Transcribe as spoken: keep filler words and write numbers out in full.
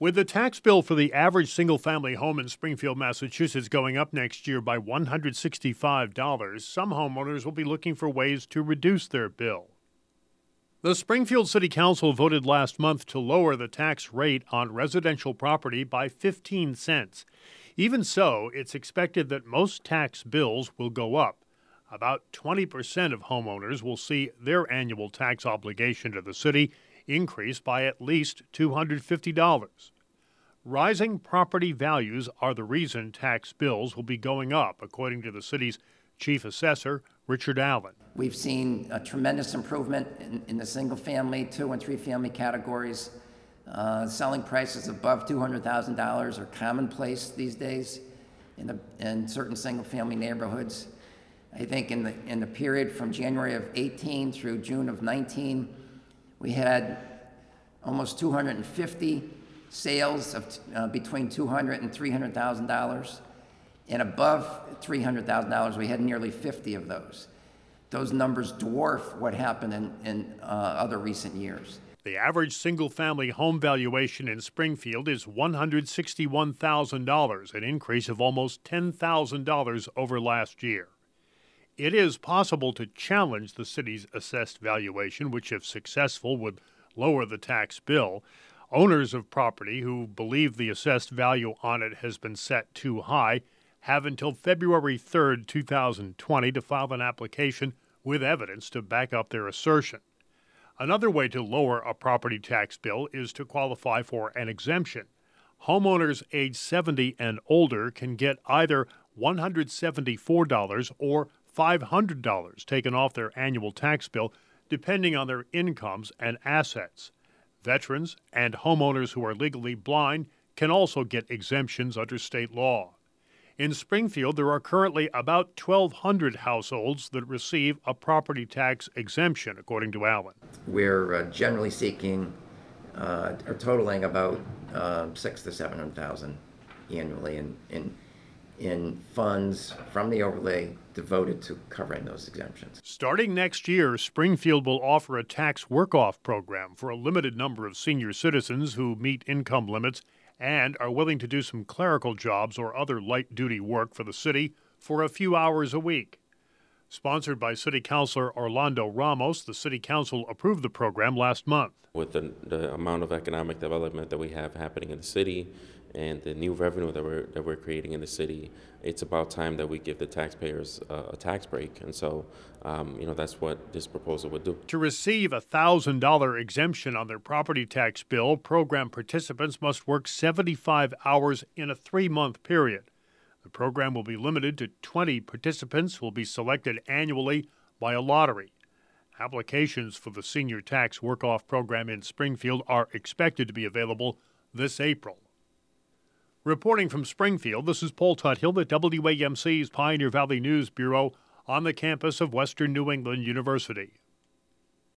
With the tax bill for the average single-family home in Springfield, Massachusetts going up next year by one hundred sixty-five dollars, some homeowners will be looking for ways to reduce their bill. The Springfield City Council voted last month to lower the tax rate on residential property by fifteen cents. Even so, it's expected that most tax bills will go up. About twenty percent of homeowners will see their annual tax obligation to the city increase by at least two hundred fifty dollars. Rising property values are the reason tax bills will be going up, according to the city's chief assessor, Richard Allen. We've seen a tremendous improvement in, in the single-family, two- and three-family categories. Uh, selling prices above two hundred thousand dollars are commonplace these days in, the, in certain single-family neighborhoods. I think in the, in the period from January of eighteen through June of nineteen, we had almost two hundred fifty sales of uh, between two hundred thousand dollars and three hundred thousand dollars. And above three hundred thousand dollars, we had nearly fifty of those. Those numbers dwarf what happened in, in uh, other recent years. The average single-family home valuation in Springfield is one hundred sixty-one thousand dollars, an increase of almost ten thousand dollars over last year. It is possible to challenge the city's assessed valuation, which, if successful, would lower the tax bill. Owners of property who believe the assessed value on it has been set too high have until February third, two thousand twenty to file an application with evidence to back up their assertion. Another way to lower a property tax bill is to qualify for an exemption. Homeowners age seventy and older can get either one hundred seventy-four dollars or five hundred dollars taken off their annual tax bill, depending on their incomes and assets. Veterans and homeowners who are legally blind can also get exemptions under state law. In Springfield, there are currently about twelve hundred households that receive a property tax exemption, according to Allen. We're uh, generally seeking, uh, or totaling about uh, six to seven hundred thousand annually in, in in funds from the overlay devoted to covering those exemptions. Starting next year, Springfield will offer a tax work-off program for a limited number of senior citizens who meet income limits and are willing to do some clerical jobs or other light-duty work for the city for a few hours a week. Sponsored by City Councilor Orlando Ramos, the City Council approved the program last month. With the, the amount of economic development that we have happening in the city and the new revenue that we're, that we're creating in the city, it's about time that we give the taxpayers uh, a tax break. And so, um, you know, that's what this proposal would do. To receive a one thousand dollars exemption on their property tax bill, program participants must work seventy-five hours in a three-month period. The program will be limited to twenty participants who will be selected annually by a lottery. Applications for the Senior Tax Work-Off program in Springfield are expected to be available this April. Reporting from Springfield, this is Paul Tuthill at W A M C's Pioneer Valley News Bureau on the campus of Western New England University.